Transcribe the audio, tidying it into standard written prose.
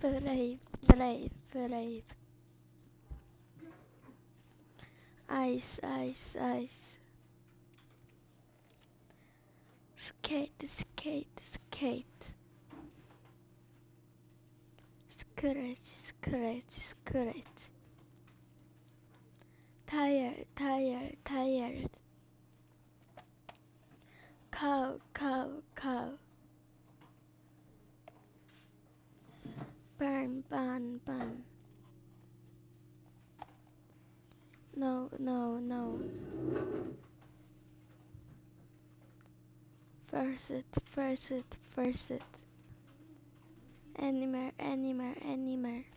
brave, brave, brave. Ice, ice, ice. Skate, skate, skate. Scratch, scratch, scratch. Tired, tired, tired. Cow, cow, cow. Burn, burn, burn. No, no, no. First it, first it, first it. Animal, animal, animal.